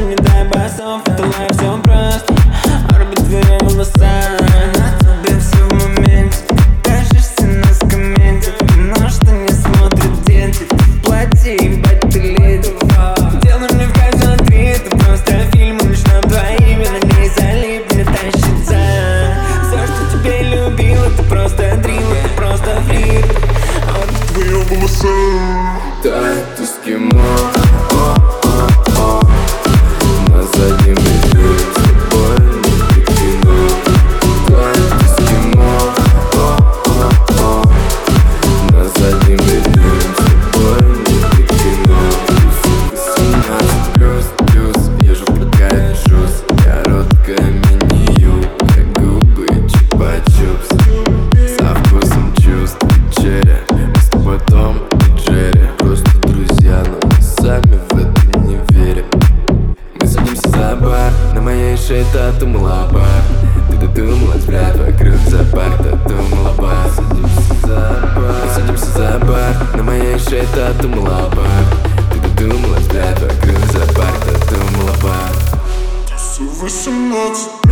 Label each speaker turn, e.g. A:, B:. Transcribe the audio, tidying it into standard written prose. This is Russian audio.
A: не дай басов, это лайф, все просто. Орбит твои волоса, на тебе все в моменте. Кажешься на скаменте, но что не смотрят дети. В платье, ебать, ты леди. Делай мне в кайф, смотри, это просто фильм, лишь нам двоим, и на ней залип, не тащится. Все, что тебе любил, это просто дрил, это просто флирт. Орбит твои волоса.
B: Так, эскимо, на заднем ряду с тобой не кино. Так, эскимо, на заднем ряду с тобой не кино. 18++, езжу пока держусь. Короткая меню, как губы чупа-чупс. Со вкусом чувств черри, мы с тобой Том и Джерри. Просто друзья, но мы сами в это не верим. Мы садимся за бар, на моей шее тату малабар. Ты додумалась, блядь, вокруг зоопарк, тату малабар. Мы садимся за бар, на моей шее тату малабар. Ты додумалась, блядь, вокруг зоопарк, тату малабар.
A: 18.